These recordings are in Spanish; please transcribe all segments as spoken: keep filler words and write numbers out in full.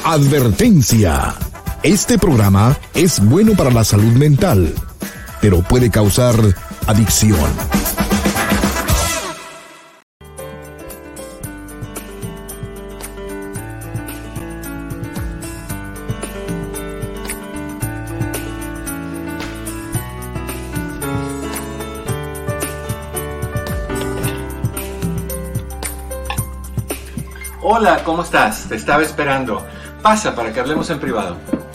Advertencia. Este programa es bueno para la salud mental, pero puede causar adicción. Hola, ¿cómo estás? Te estaba esperando. Pasa para que hablemos en privado.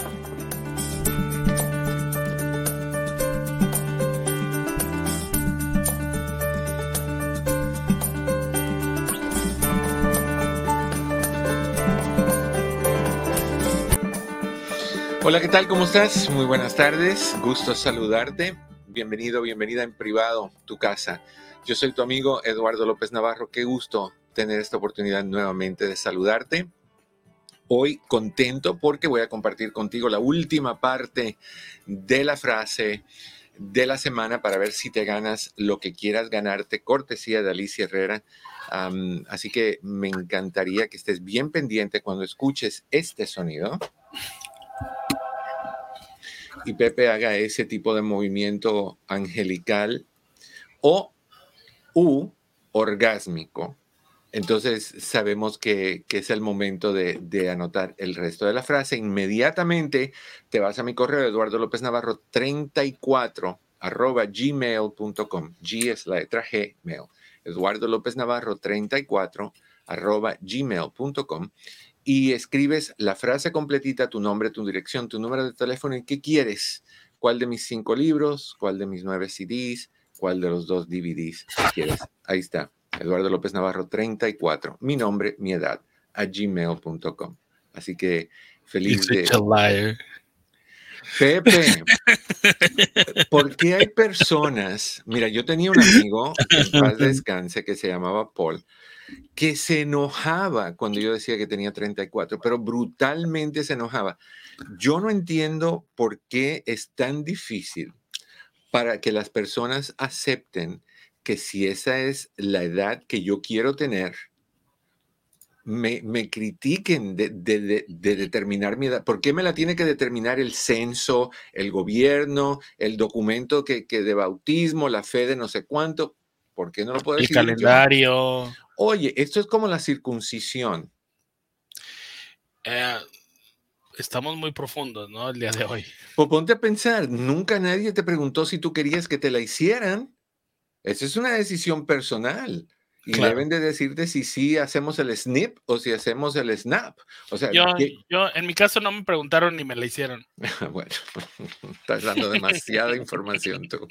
Hola, ¿qué tal? ¿Cómo estás? Muy buenas tardes. Gusto saludarte. Bienvenido, bienvenida en privado, tu casa. Yo soy tu amigo Eduardo López Navarro. Qué gusto tener esta oportunidad nuevamente de saludarte. Hoy contento porque voy a compartir contigo la última parte de la frase de la semana para ver si te ganas lo que quieras ganarte, cortesía de Alicia Herrera. Um, así que me encantaría que estés bien pendiente cuando escuches este sonido y Pepe haga ese tipo de movimiento angelical o u orgásmico. Entonces sabemos que, que es el momento de, de anotar el resto de la frase. Inmediatamente te vas a mi correo Eduardo López Navarro treinta y cuatro arroba gmail punto com. G es la letra G, mail. Eduardo López Navarro treinta y cuatro arroba gmail punto com y escribes la frase completita, tu nombre, tu dirección, tu número de teléfono y qué quieres. ¿Cuál de mis cinco libros? ¿Cuál de mis nueve C Ds? ¿Cuál de los dos D V Ds quieres? Ahí está. Eduardo López Navarro treinta y cuatro, mi nombre, mi edad, a gmail punto com. Así que feliz de... You're such a liar. Pepe, ¿por qué hay personas? Mira, yo tenía un amigo, que en paz descanse, que se llamaba Paul, que se enojaba cuando yo decía que tenía treinta y cuatro, pero brutalmente se enojaba. Yo no entiendo por qué es tan difícil para que las personas acepten que si esa es la edad que yo quiero tener, me, me critiquen de, de, de, de determinar mi edad. ¿Por qué me la tiene que determinar el censo, el gobierno, el documento que, que de bautismo, la fe de no sé cuánto? ¿Por qué no lo puedo El decidir calendario. yo? Oye, esto es como la circuncisión. Eh, estamos muy profundos, ¿no? El día de hoy. Pues ponte a pensar, nunca nadie te preguntó si tú querías que te la hicieran. Esa es una decisión personal. Y Claro. deben de decirte si sí hacemos el snip o si hacemos el snap. O sea, Yo, ¿qué? yo, en mi caso no me preguntaron ni me la hicieron. Bueno, estás dando demasiada información tú.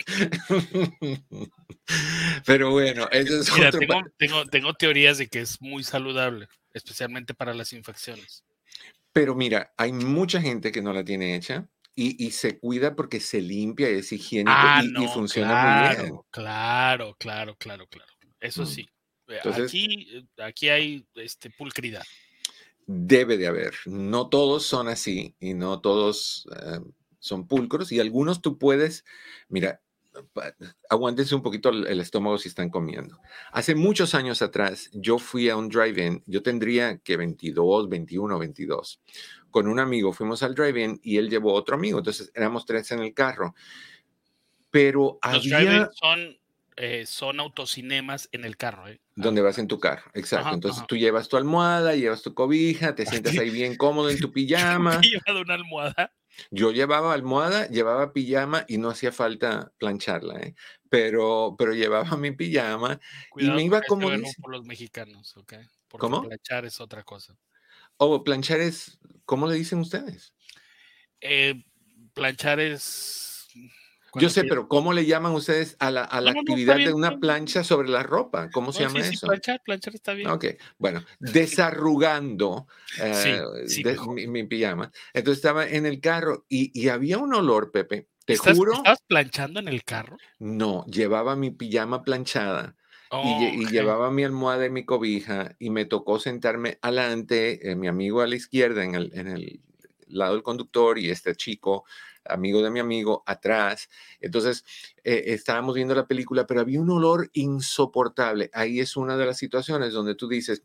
Pero bueno, eso es Mira, otro... tengo, tengo, tengo teorías de que es muy saludable, especialmente para las infecciones. Pero mira, hay mucha gente que no la tiene hecha y, y se cuida porque se limpia y es higiénico Ah, y, no, y funciona claro, muy bien. claro, claro, claro, claro. Eso Mm. sí. Entonces, Aquí, aquí hay este, pulcridad. debe de haber. No todos son así y no todos uh, son pulcros y algunos tú puedes, mira, aguántense un poquito el, el estómago si están comiendo. Hace muchos años atrás yo fui a un drive-in, yo tendría que veintidós, veintiuno, veintidós. Con un amigo fuimos al drive-in y él llevó otro amigo, entonces éramos tres en el carro. Pero Los había... drive-in son, eh, son autocinemas en el carro. ¿eh? Donde vas en tu carro, exacto. Ajá, Entonces ajá. tú llevas tu almohada, llevas tu cobija, te sientas ahí bien cómodo en tu pijama. ¿He llevado una almohada? Yo llevaba almohada, llevaba pijama y no hacía falta plancharla, ¿eh? Pero, pero llevaba mi pijama y Cuidado me con iba este verbo comodísimo. por los mexicanos, ¿ok? Porque ¿Cómo? planchar es otra cosa. Oh, planchar es, ¿cómo le dicen ustedes? Eh, planchar es... Yo sé, quieres... pero ¿cómo le llaman ustedes a la, a la No, no, no, está actividad bien. de una No, plancha sobre la ropa? ¿Cómo se no, llama sí, sí, eso? planchar, planchar está bien. Ok, bueno, desarrugando Sí, uh, sí, de, mi, mi pijama. Entonces estaba en el carro y, y había un olor, Pepe, te ¿Estás, juro. ¿Estabas planchando en el carro? No, llevaba mi pijama planchada y, Oh, lle- y ok. llevaba mi almohada y mi cobija y me tocó sentarme adelante, eh, mi amigo a la izquierda en el, en el lado del conductor y este chico, amigo de mi amigo, atrás. Entonces, eh, estábamos viendo la película, pero había un olor insoportable. Ahí es una de las situaciones donde tú dices,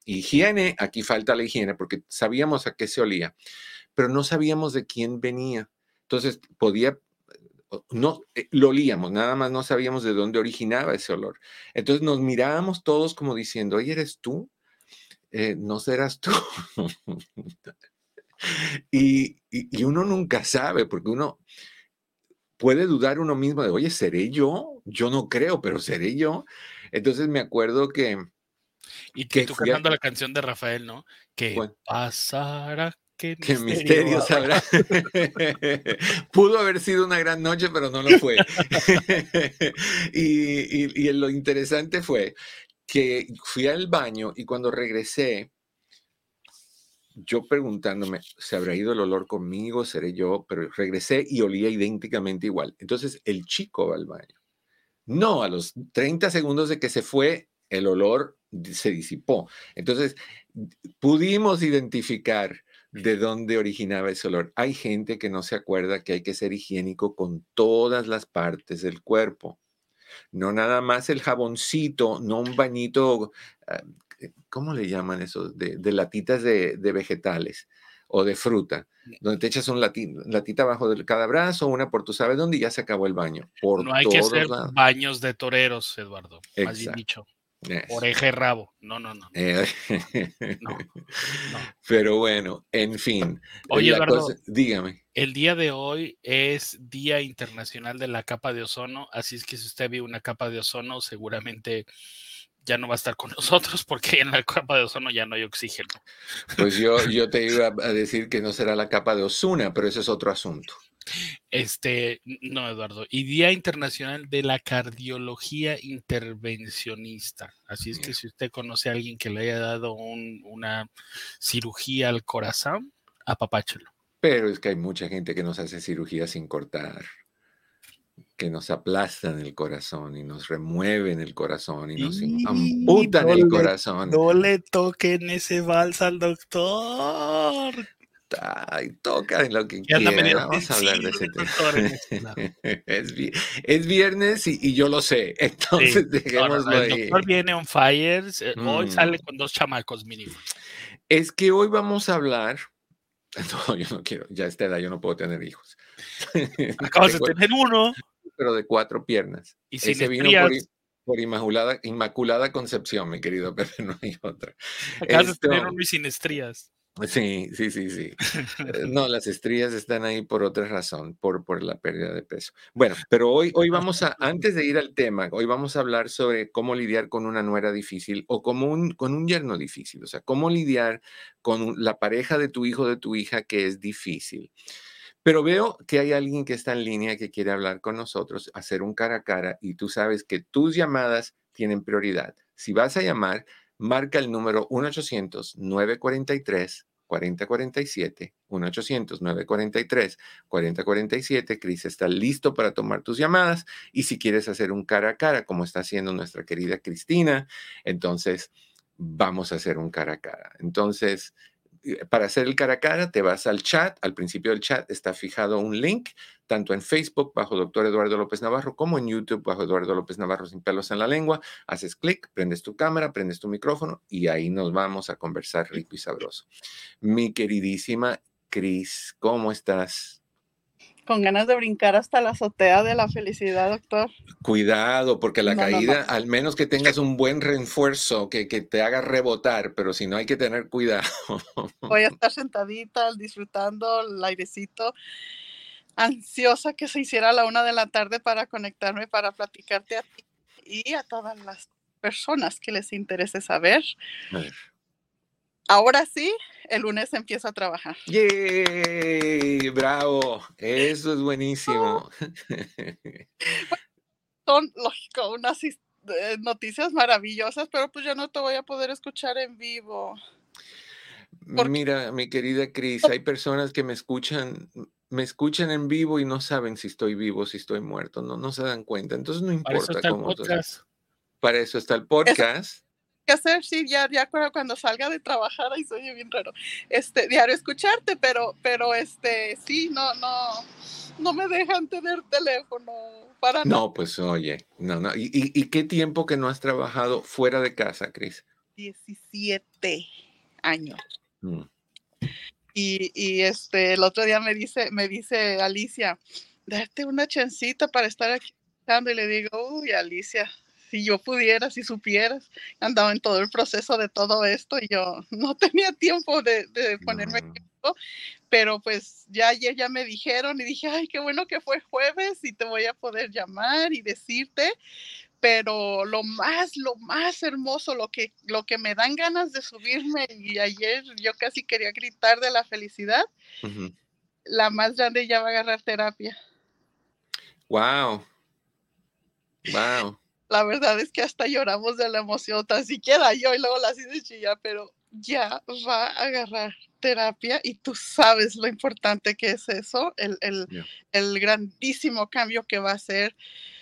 higiene, aquí falta la higiene, porque sabíamos a qué se olía, pero no sabíamos de quién venía. Entonces, podía, no, eh, lo olíamos, nada más no sabíamos de dónde originaba ese olor. Entonces nos mirábamos todos como diciendo, oye, ¿eres tú? Eh, no serás tú. y, y, y uno nunca sabe, porque uno puede dudar uno mismo de, oye, ¿seré yo? Yo no creo, pero ¿seré yo? Entonces me acuerdo que... Y, que y tú fui a- cantando la canción de Rafael, ¿no? ¿Qué bueno, pasará? ¿Qué qué misterio misterios habrá? habrá. Pudo haber sido una gran noche, pero no lo fue. y, y- y lo interesante fue que fui al baño y cuando regresé, yo preguntándome, ¿se habrá ido el olor conmigo? ¿Seré yo? Pero regresé y olía idénticamente igual. Entonces el chico va al baño. No, a los treinta segundos de que se fue, el olor di- se disipó. Entonces pudimos identificar de dónde originaba ese olor. Hay gente que no se acuerda que hay que ser higiénico con todas las partes del cuerpo. No nada más el jaboncito, no un bañito, ah, ¿cómo le llaman eso? De, de latitas de, de vegetales o de fruta, donde te echas un lati- latita abajo de cada brazo, una por tú sabes dónde y ya se acabó el baño. Por No hay que hacer todos lados. baños de toreros, Eduardo. Más bien Exacto. dicho. Eso. Oreja y rabo. No, no, no, no, Eh, no, no. Pero bueno, en fin, Oye, la Eduardo, cosa, dígame. el día de hoy es Día Internacional de la Capa de Ozono, así es que si usted ve una capa de ozono, seguramente ya no va a estar con nosotros porque en la capa de ozono ya no hay oxígeno. Pues yo, yo te iba a decir que no será la capa de Ozuna, pero ese es otro asunto. Este, no, Eduardo, y Día Internacional de la Cardiología Intervencionista. Así es que Yeah. si usted conoce a alguien que le haya dado un, una cirugía al corazón, apapáchelo. Pero es que hay mucha gente que nos hace cirugía sin cortar, que nos aplastan el corazón y nos remueven el corazón y nos Y amputan no el le, corazón. no le toquen ese vals al doctor. Ay, toca en lo que Que anda quiera. medio Vamos a hablar de sensible ese el doctor en este tema. lado. Es, vi- es viernes y, y yo lo sé. Sí, Entonces no, no, dejémoslo no, el ahí. doctor viene on fire. eh, Hoy Mm, sale con dos chamacos mínimo. Es que hoy vamos a hablar. No, yo no quiero. Ya a esta edad yo no puedo tener hijos. Acabas de Tengo, tener uno pero de cuatro piernas. y sin Ese vino por, estrías. i- por inmaculada, inmaculada concepción, mi querido Pepe, no hay otra. Acabas de tener Esto, uno y sin estrías. sí, sí, sí, sí. Eh, No, las estrías están ahí por otra razón, por, por la pérdida de peso. Bueno, pero hoy, hoy vamos a, antes de ir al tema, hoy vamos a hablar sobre cómo lidiar con una nuera difícil o como un, con un yerno difícil, o sea, cómo lidiar con un- la pareja de tu hijo o de tu hija que es difícil. Pero veo que hay alguien que está en línea que quiere hablar con nosotros, hacer un cara a cara, y tú sabes que tus llamadas tienen prioridad. Si vas a llamar, marca el número uno ochocientos nueve cuatro tres cuatro cero cuatro siete, uno ochocientos nueve cuatro tres cuatro cero cuatro siete. Cris está listo para tomar tus llamadas y si quieres hacer un cara a cara, como está haciendo nuestra querida Cristina, entonces vamos a hacer un cara a cara. Entonces, eh, para hacer el cara a cara, te vas al chat. Al principio del chat está fijado un link, tanto en Facebook bajo doctor Eduardo López Navarro como en YouTube bajo Eduardo López Navarro sin pelos en la lengua. Haces clic, prendes tu cámara, prendes tu micrófono y ahí nos vamos a conversar rico y sabroso. Mi queridísima Cris, ¿cómo estás? Con ganas de brincar hasta la azotea de la felicidad, doctor. Cuidado, porque la No, no, no. caída, al menos que tengas un buen refuerzo que, que te haga rebotar, pero si no hay que tener cuidado. Voy a estar sentadita, disfrutando el airecito, ansiosa que se hiciera a la una de la tarde para conectarme, para platicarte a ti y a todas las personas que les interese saber. A ver. Ahora sí, el lunes empiezo a trabajar. ¡Yay! ¡Bravo! Eso es buenísimo. Son, lógico, unas his- eh, noticias maravillosas, pero pues yo no te voy a poder escuchar en vivo. Porque- Mira, mi querida Cris, hay personas que me escuchan, me escuchan en vivo y no saben si estoy vivo, si estoy muerto, no, no se dan cuenta. Entonces no Para eso importa está el cómo. tú- podcast. Para eso está el podcast. que hacer, sí, ya, ya cuando- cuando salga de trabajar, ahí soy bien raro, este, diario escucharte, pero, pero, este, sí, no, no, no me dejan tener teléfono para nada. No, pues oye, no, no. ¿Y, y, y qué tiempo que no has trabajado fuera de casa, Cris? diecisiete años. Mm. Y, y este, el otro día me dice, me dice Alicia, darte una chancita para estar aquí. Y le digo, uy, Alicia, si yo pudiera, si supieras, andaba en todo el proceso de todo esto y yo no tenía tiempo de, de ponerme No. tiempo, pero pues ya ayer ya me dijeron y dije, ay, qué bueno que fue jueves y te voy a poder llamar y decirte. Pero lo más, lo más hermoso, lo que, lo que me dan ganas de subirme, y ayer yo casi quería gritar de la felicidad, Ujú. la más grande ya va a agarrar terapia. Wow. Wow. La verdad es que hasta lloramos de la emoción, tan siquiera yo, y luego la hice chillar, pero ya va a agarrar terapia y tú sabes lo importante que es eso, el, el, Yeah. el grandísimo cambio que va a hacer.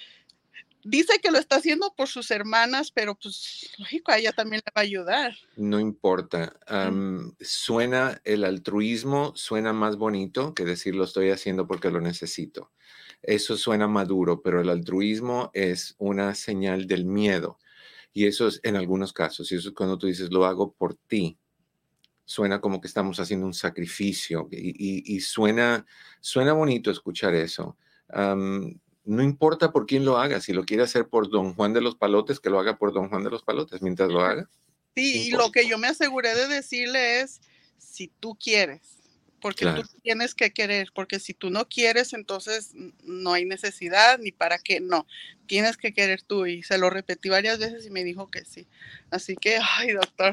Dice que lo está haciendo por sus hermanas, pero pues lógico, a ella también le va a ayudar. No importa. Mm. Am, suena el altruismo, suena más bonito que decir lo estoy haciendo porque lo necesito. Eso suena maduro, pero el altruismo es una señal del miedo. Y eso es en algunos casos. Y eso es cuando tú dices lo hago por ti. Suena como que estamos haciendo un sacrificio. Y, y- y suena, suena bonito escuchar eso. Am, no importa por quién lo haga. Si lo quiere hacer por Don Juan de los Palotes, que lo haga por Don Juan de los Palotes. Mientras lo haga, Sí, y importa. lo que yo me aseguré de decirle es, si tú quieres, porque Claro. tú tienes que querer, porque si tú no quieres, entonces n- no hay necesidad ni para qué, no, tienes que querer tú. Y se lo repetí varias veces y me dijo que sí. Así que, ay, doctor,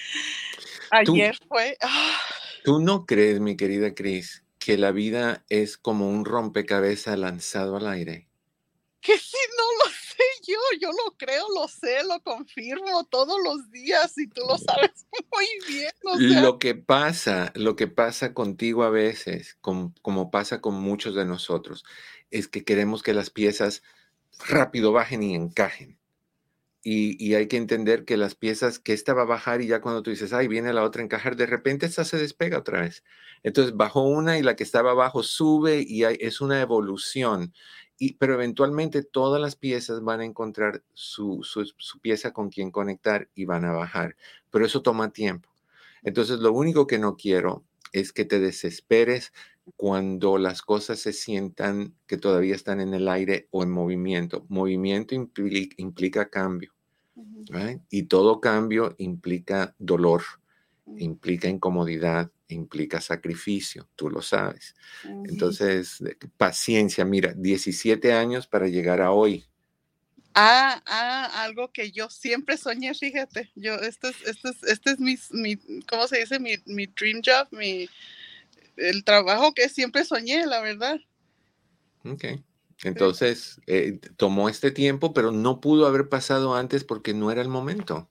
Tú, ayer fue, ah, ¿Tú no crees, mi querida Cris, que la vida es como un rompecabezas lanzado al aire? que sí, no lo sé yo, yo lo creo, lo sé, lo confirmo todos los días y tú lo sabes muy bien, o sea, Lo que pasa, lo que pasa contigo a veces, com- como pasa con muchos de nosotros, es que queremos que las piezas rápido bajen y encajen. Y, y hay que entender que las piezas que esta va a bajar y ya cuando tú dices, ay, viene la otra a encajar, de repente esta se despega otra vez. Entonces bajó una y la que estaba abajo sube y hay- es una evolución. Y, pero eventualmente todas las piezas van a encontrar su, su, su pieza con quien conectar y van a bajar. Pero eso toma tiempo. Entonces lo único que no quiero es que te desesperes cuando las cosas se sientan que todavía están en el aire o en movimiento. Movimiento impli- implica cambio. ujú, Right? Y todo cambio implica dolor, ujú, implica incomodidad, implica sacrificio, tú lo sabes. ujú. Entonces, de- paciencia, mira, diecisiete años para llegar a hoy. Ah, ah, algo que yo siempre soñé, fíjate, yo, este es, este es, este es mi, mi, ¿cómo se dice? Mi, mi dream job, mi, el trabajo que siempre soñé, la verdad. Ok. Sí, Entonces, eh, tomó este tiempo, pero no pudo haber pasado antes porque no era el momento.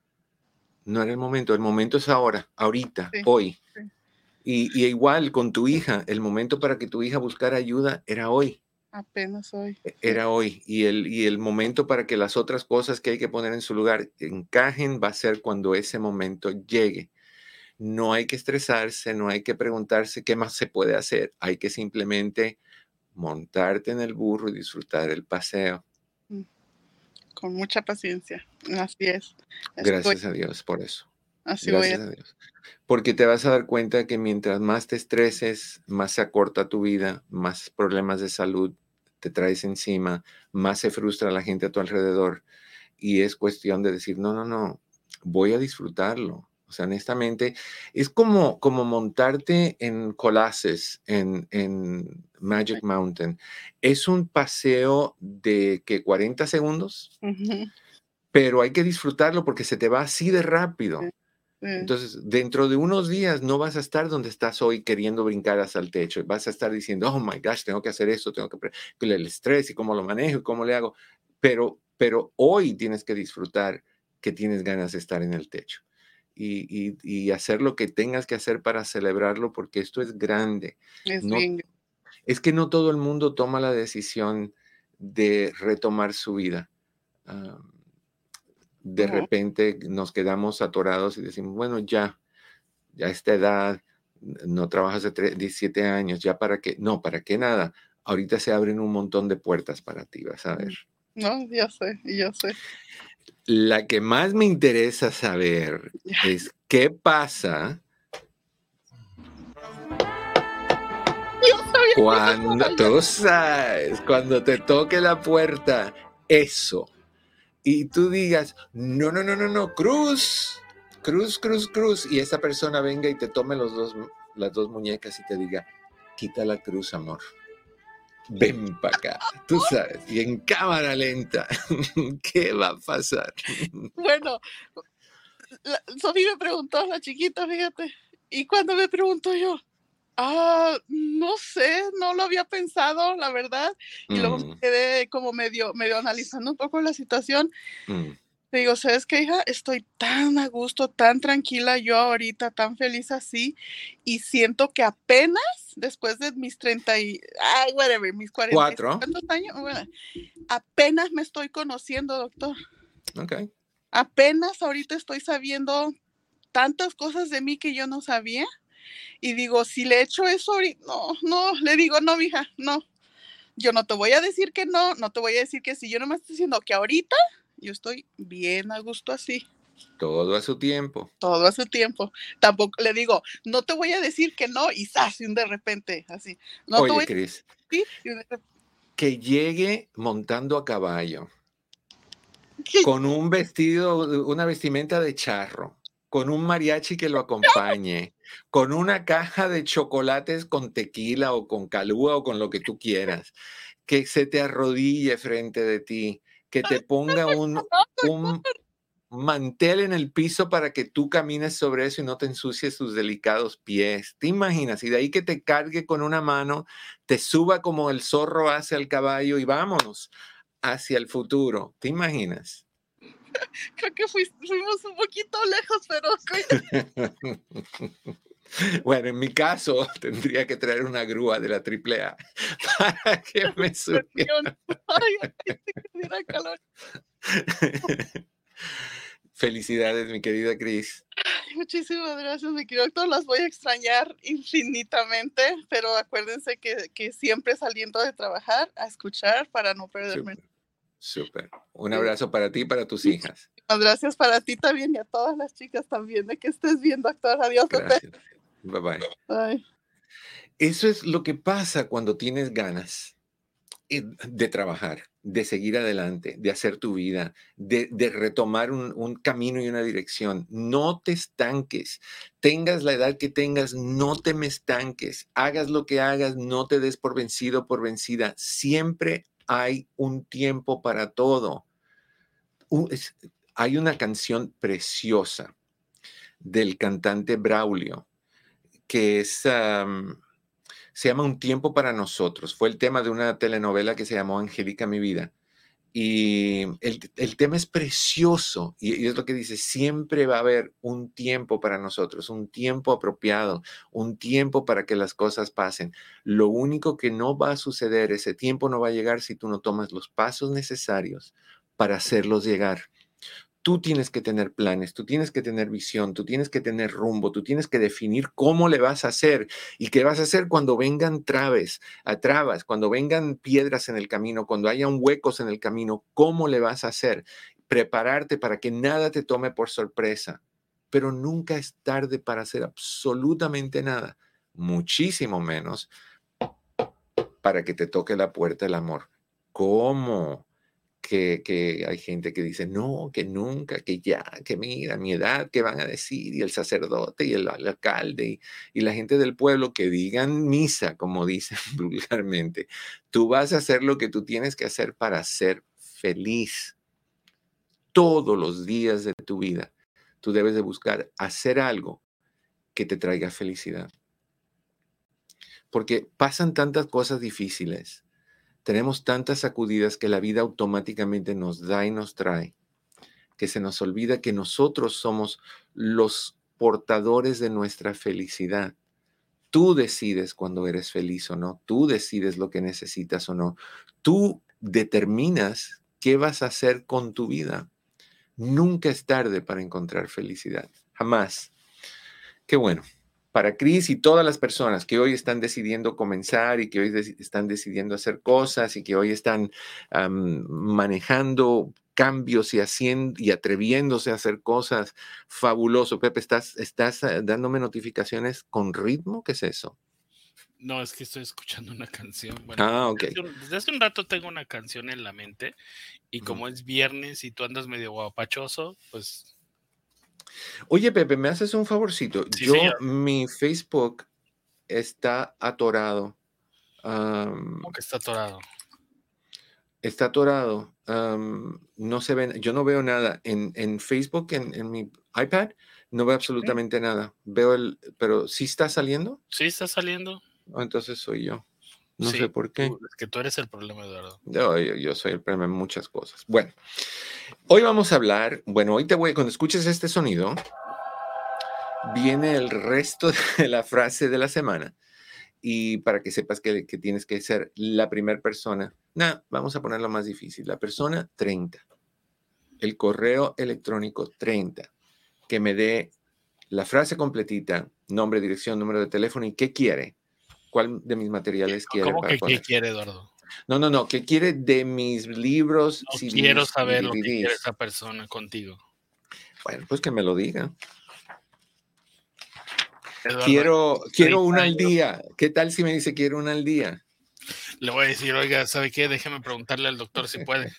No era el momento. El momento es ahora, ahorita, sí, hoy. sí. Y, y igual con tu hija, el momento para que tu hija buscara ayuda era hoy. Apenas hoy, e- sí. Era hoy y el, y el momento para que las otras cosas que hay que poner en su lugar encajen va a ser cuando ese momento llegue. No hay que estresarse, no hay que preguntarse qué más se puede hacer. Hay que simplemente montarte en el burro y disfrutar el paseo. Mm, con mucha paciencia, así es. Así voy, Gracias a Dios por eso. así voy a, Gracias a Dios. Porque te vas a dar cuenta que mientras más te estreses, más se acorta tu vida, más problemas de salud te traes encima, más se frustra la gente a tu alrededor. Y es cuestión de decir, no, no, no, voy a disfrutarlo. O sea, honestamente, es como, como montarte en Colossus, en, en Magic Mountain. Es un paseo de que cuarenta segundos, ujú, pero hay que disfrutarlo porque se te va así de sí, rápido. sí, Entonces, dentro de unos días no vas a estar donde estás hoy queriendo brincar hasta el techo. Vas a estar diciendo, oh my gosh, tengo que hacer esto, tengo que pre- el estrés y cómo lo manejo y cómo le hago. Pero, pero hoy tienes que disfrutar que tienes ganas de estar en el techo y, y, y hacer lo que tengas que hacer para celebrarlo porque esto es grande. es No, bien. es que no todo el mundo toma la decisión de retomar su vida. Ah, de Ujú, repente nos quedamos atorados y decimos, bueno, ya ya a esta edad, no trabajas de tre- diecisiete años, ya para qué, no, para qué nada. Ahorita se abren un montón de puertas para ti, vas a ver. mm. No, yo sé, yo sé. La que más me interesa saber es qué pasa cuando, tú sabes, cuando te toque la puerta, eso, y tú digas, no, no, no, no, no, cruz, cruz, cruz, cruz, y esa persona venga y te tome los dos, las dos muñecas y te diga, quita la cruz, amor. Ven para acá, tú sabes, y en cámara lenta, ¿qué va a pasar? Bueno, la, Sofía me preguntó, la chiquita, fíjate, y cuando me preguntó yo, ah, no sé, no lo había pensado, la verdad, y mm. luego me quedé como medio, medio analizando un poco la situación. Mm. Le digo, ¿sabes qué, hija? Estoy tan a gusto, tan tranquila yo ahorita, tan feliz así, y siento que apenas después de mis treinta y, ay, whatever, mis cuarenta Cuatro. ¿cuántos años? Bueno, apenas me estoy conociendo, doctor. Ok. Apenas ahorita estoy sabiendo tantas cosas de mí que yo no sabía, y digo, si le echo eso ahorita, no, no, le digo, no, mija, no, yo no te voy a decir que no, no te voy a decir que sí, yo nomás estoy diciendo que ahorita yo estoy bien a gusto así. Todo a su tiempo. Todo a su tiempo. Tampoco le digo, no te voy a decir que no y ¡zas! De repente, así. No Oye, te voy Cris, a decir, y de repente, que llegue montando a caballo, ¿qué? Con un vestido, una vestimenta de charro, con un mariachi que lo acompañe, con una caja de chocolates con tequila o con calúa o con lo que tú quieras, que se te arrodille frente de ti, que te ponga un, un mantel en el piso para que tú camines sobre eso y no te ensucies tus delicados pies. ¿Te imaginas? Y de ahí que te cargue con una mano, te suba como el zorro hacia el caballo y vámonos hacia el futuro. ¿Te imaginas? Creo que fui, fuimos un poquito lejos, pero... Bueno, en mi caso tendría que traer una grúa de la triple A para que me subiera. Ay, ay, calor. Felicidades, mi querida Cris. Muchísimas gracias, mi querido doctor. Las voy a extrañar infinitamente, pero acuérdense que, que siempre saliendo de trabajar a escuchar para no perderme. Súper. Un abrazo para ti y para tus hijas. Gracias para ti también y a todas las chicas también. De que estés bien, doctor. Adiós, Gracias. Bye bye. Bye. Eso es lo que pasa cuando tienes ganas de trabajar, de seguir adelante, de hacer tu vida, de, de retomar un, un camino y una dirección. No te estanques. Tengas la edad que tengas, no te me estanques. Hagas lo que hagas, no te des por vencido o por vencida. Siempre hay un tiempo para todo. Uh, es, hay una canción preciosa del cantante Braulio que es... Um, se llama Un tiempo para nosotros. Fue el tema de una telenovela que se llamó Angélica, mi vida. Y el, el tema es precioso. Y, y es lo que dice, siempre va a haber un tiempo para nosotros, un tiempo apropiado, un tiempo para que las cosas pasen. Lo único que no va a suceder, ese tiempo no va a llegar si tú no tomas los pasos necesarios para hacerlos llegar. Tú tienes que tener planes, tú tienes que tener visión, tú tienes que tener rumbo, tú tienes que definir cómo le vas a hacer y qué vas a hacer cuando vengan traves, a trabas, cuando vengan piedras en el camino, cuando hayan huecos en el camino, cómo le vas a hacer. Prepararte para que nada te tome por sorpresa, pero nunca es tarde para hacer absolutamente nada, muchísimo menos para que te toque la puerta del amor. ¿Cómo? Que, que hay gente que dice, no, que nunca, que ya, que mira, mi edad, ¿qué van a decir? Y el sacerdote y el, el alcalde y, y la gente del pueblo que digan misa, como dicen vulgarmente. Tú vas a hacer lo que tú tienes que hacer para ser feliz. Todos los días de tu vida, tú debes de buscar hacer algo que te traiga felicidad. Porque pasan tantas cosas difíciles. Tenemos tantas sacudidas que la vida automáticamente nos da y nos trae, que se nos olvida que nosotros somos los portadores de nuestra felicidad. Tú decides cuando eres feliz o no, tú decides lo que necesitas o no, tú determinas qué vas a hacer con tu vida. Nunca es tarde para encontrar felicidad, jamás. Qué bueno. Para Cris y todas las personas que hoy están decidiendo comenzar y que hoy de- están decidiendo hacer cosas y que hoy están um, manejando cambios y haciendo y atreviéndose a hacer cosas. Fabuloso. Pepe, ¿estás, estás eh, dándome notificaciones con ritmo? ¿Qué es eso? No, es que estoy escuchando una canción. Bueno, ah, ok. Desde, un, desde hace un rato tengo una canción en la mente y como uh-huh. es viernes y tú andas medio guapachoso, pues... Oye, Pepe, ¿me haces un favorcito? Sí, Yo, señor. mi Facebook está atorado. Um, ¿Cómo que está atorado? Está atorado. Um, no se ven, yo no veo nada. En, en Facebook, en, en mi iPad, no veo absolutamente ¿Sí? nada. Veo el, pero ¿sí está saliendo? Sí, está saliendo. Oh, entonces soy yo. No sí, sé por qué. Tú, es que tú eres el problema, Eduardo. Yo, yo, yo soy el problema en muchas cosas. Bueno, hoy vamos a hablar, bueno, hoy te voy, cuando escuches este sonido, viene el resto de la frase de la semana. Y para que sepas que, que tienes que ser la primera persona. No, vamos a ponerlo más difícil. La persona treinta. El correo electrónico treinta. Que me dé la frase completita, nombre, dirección, número de teléfono y qué quiere. ¿Cuál de mis materiales quiere? ¿Cómo para que poner? qué quiere, Eduardo? No, no, no. ¿Qué quiere de mis libros? No C Ds, quiero saber lo que D V Ds. quiere esa persona contigo. Bueno, pues que me lo diga. Eduardo, quiero quiero una al día. ¿Qué tal si me dice quiero una al día? Le voy a decir, oiga, ¿sabe qué? Déjeme preguntarle al doctor si puede.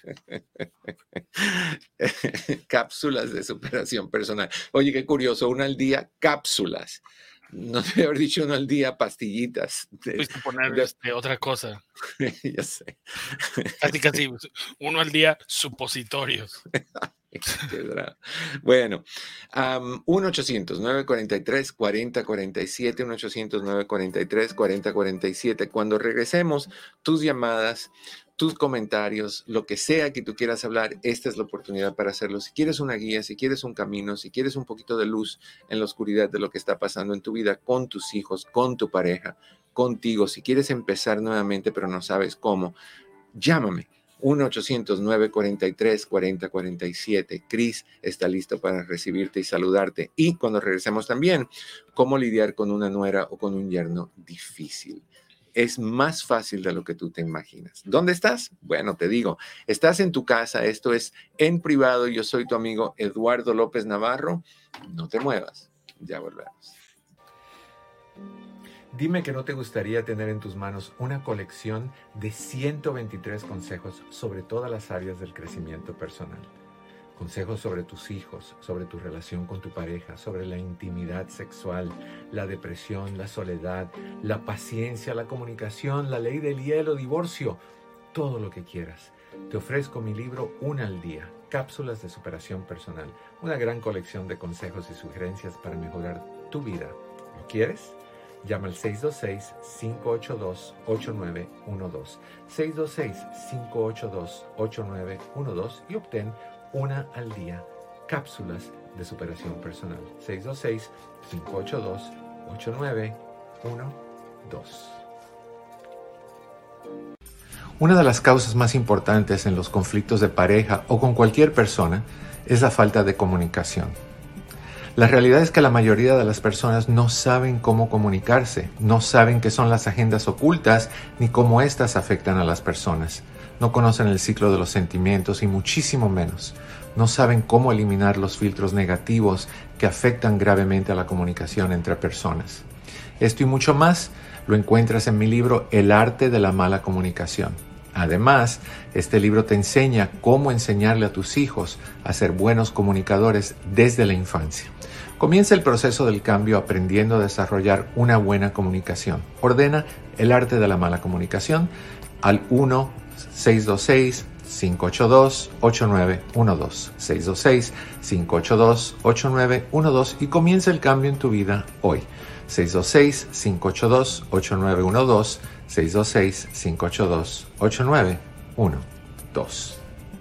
Cápsulas de superación personal. Oye, qué curioso, una al día, cápsulas. No debe haber dicho una al día, pastillitas. Fuiste a poner de, este, otra cosa. Ya sé. Casi, casi, uno al día, supositorios. Bueno, um, uno ochocientos, nueve cuarenta y tres, cuarenta cuarenta y siete, uno ochocientos, nueve cuarenta y tres, cuarenta cuarenta y siete. Cuando regresemos, tus llamadas, tus comentarios, lo que sea que tú quieras hablar, esta es la oportunidad para hacerlo. Si quieres una guía, si quieres un camino, si quieres un poquito de luz en la oscuridad de lo que está pasando en tu vida, con tus hijos, con tu pareja, contigo, si quieres empezar nuevamente pero no sabes cómo, llámame. uno ochocientos, nueve cuarenta y tres, cuarenta cuarenta y siete. Cris está listo para recibirte y saludarte. Y cuando regresemos también, cómo lidiar con una nuera o con un yerno difícil. Es más fácil de lo que tú te imaginas. ¿Dónde estás? Bueno, te digo, estás en tu casa. Esto es En Privado. Yo soy tu amigo Eduardo López Navarro. No te muevas. Ya volvemos. Dime que no te gustaría tener en tus manos una colección de ciento veintitrés consejos sobre todas las áreas del crecimiento personal. Consejos sobre tus hijos, sobre tu relación con tu pareja, sobre la intimidad sexual, la depresión, la soledad, la paciencia, la comunicación, la ley del hielo, divorcio, todo lo que quieras. Te ofrezco mi libro Una al Día, Cápsulas de Superación Personal, una gran colección de consejos y sugerencias para mejorar tu vida. ¿Lo quieres? Llama al seis dos seis, cinco ocho dos, ocho nueve uno dos, seis dos seis, cinco ocho dos, ocho nueve uno dos y obtén una al día, cápsulas de superación personal. seis dos seis, cinco ocho dos, ocho nueve uno dos. Una de las causas más importantes en los conflictos de pareja o con cualquier persona es la falta de comunicación. La realidad es que la mayoría de las personas no saben cómo comunicarse, no saben qué son las agendas ocultas ni cómo éstas afectan a las personas. No conocen el ciclo de los sentimientos y muchísimo menos. No saben cómo eliminar los filtros negativos que afectan gravemente a la comunicación entre personas. Esto y mucho más lo encuentras en mi libro El arte de la mala comunicación. Además, este libro te enseña cómo enseñarle a tus hijos a ser buenos comunicadores desde la infancia. Comienza el proceso del cambio aprendiendo a desarrollar una buena comunicación. Ordena El arte de la mala comunicación al uno seis dos seis, cinco ocho dos, ocho nueve uno dos, seis dos seis, cinco ocho dos, ocho nueve uno dos y comienza el cambio en tu vida hoy. seis dos seis, cinco ocho dos, ocho nueve uno dos, seis dos seis, cinco ocho dos, ocho nueve uno dos.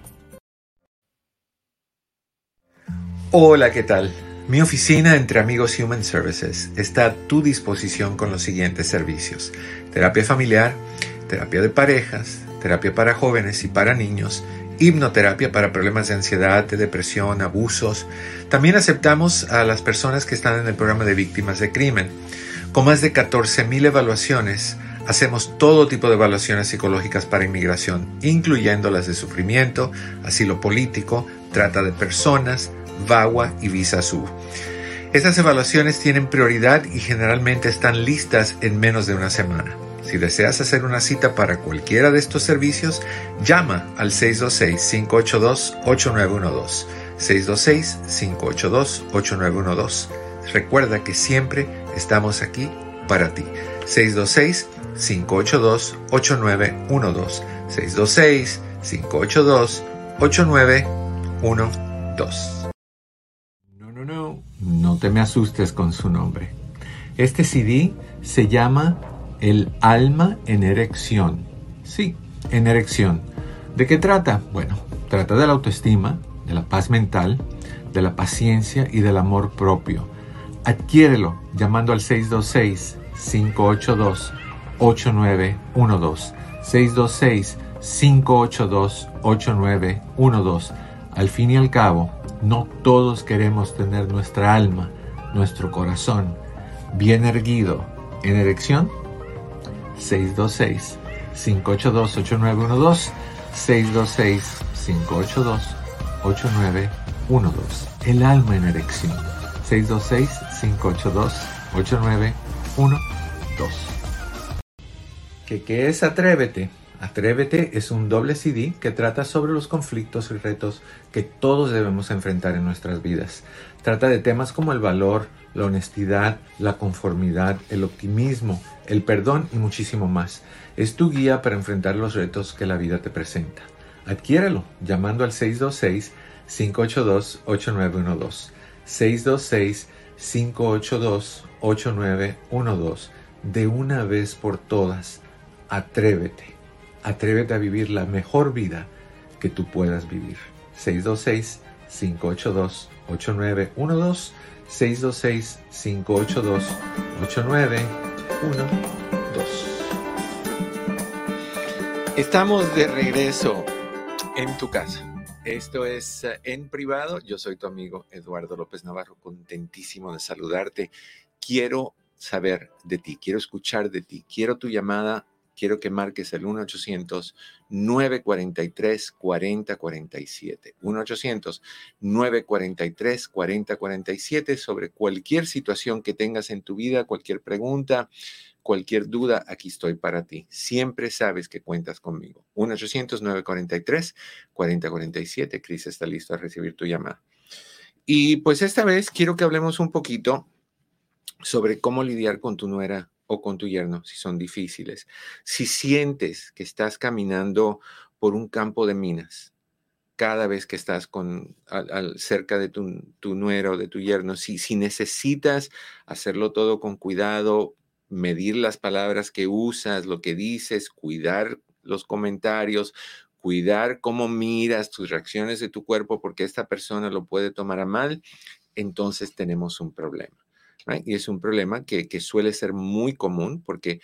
Hola, ¿qué tal? Mi oficina Entre Amigos Human Services está a tu disposición con los siguientes servicios: terapia familiar, terapia de parejas, terapia para jóvenes y para niños, hipnoterapia para problemas de ansiedad, de depresión, abusos. También aceptamos a las personas que están en el programa de víctimas de crimen. Con más de catorce mil evaluaciones, Hacemos todo tipo de evaluaciones psicológicas para inmigración, incluyendo las de sufrimiento, asilo político, trata de personas, VAWA y Visa S U. Estas evaluaciones tienen prioridad y generalmente están listas en menos de una semana. Si deseas hacer una cita para cualquiera de estos servicios, llama al seis dos seis, cinco ocho dos, ocho nueve uno dos. seis dos seis, cinco ocho dos, ocho nueve uno dos. Recuerda que siempre estamos aquí para ti. seis dos seis, cinco ocho dos, ocho nueve uno dos. seis dos seis, cinco ocho dos, ocho nueve uno dos. No, no, no, no te me asustes con su nombre. Este C D se llama El alma en erección. Sí, en erección. ¿De qué trata? Bueno, trata de la autoestima, de la paz mental, de la paciencia y del amor propio. Adquiérelo llamando al seis dos seis, cinco ocho dos, ocho nueve uno dos. seis dos seis, cinco ocho dos, ocho nueve uno dos. Al fin y al cabo, no todos queremos tener nuestra alma, nuestro corazón, bien erguido en erección. seis dos seis, cinco ocho dos, ocho nueve uno dos. seis dos seis, cinco ocho dos, ocho nueve uno dos. El alma en erección. seis dos seis, cinco ocho dos, ocho nueve uno dos. ¿Qué, qué es Atrévete? Atrévete es un doble C D que trata sobre los conflictos y retos que todos debemos enfrentar en nuestras vidas. Trata de temas como el valor, la honestidad, la conformidad, el optimismo, el perdón y muchísimo más. Es tu guía para enfrentar los retos que la vida te presenta. Adquiérelo llamando al seis dos seis, cinco ocho dos, ocho nueve uno dos. seis dos seis, cinco ocho dos, ocho nueve uno dos. De una vez por todas, atrévete. Atrévete a vivir la mejor vida que tú puedas vivir. seis dos seis, cinco ocho dos, ocho nueve uno dos. seis dos seis, cinco ocho dos, ocho nueve uno dos. Estamos de regreso en tu casa. Esto es uh, En Privado. Yo soy tu amigo Eduardo López Navarro, contentísimo de saludarte. Quiero saber de ti, quiero escuchar de ti, quiero tu llamada, quiero que marques el uno ochocientos, nueve cuatro tres, cuatro cero cuatro siete. uno ochocientos, nueve cuatro tres, cuatro cero cuatro siete sobre cualquier situación que tengas en tu vida, cualquier pregunta, cualquier duda, aquí estoy para ti. Siempre sabes que cuentas conmigo. uno ochocientos, nueve cuatro tres, cuatro cero cuatro siete. Cris está listo a recibir tu llamada. Y pues esta vez quiero que hablemos un poquito sobre cómo lidiar con tu nuera o con tu yerno si son difíciles. Si sientes que estás caminando por un campo de minas cada vez que estás con, al, al, cerca de tu, tu nuera o de tu yerno, si, si necesitas hacerlo todo con cuidado, medir las palabras que usas, lo que dices, cuidar los comentarios, cuidar cómo miras tus reacciones de tu cuerpo porque esta persona lo puede tomar a mal, entonces tenemos un problema. ¿Right? Y es un problema que, que suele ser muy común porque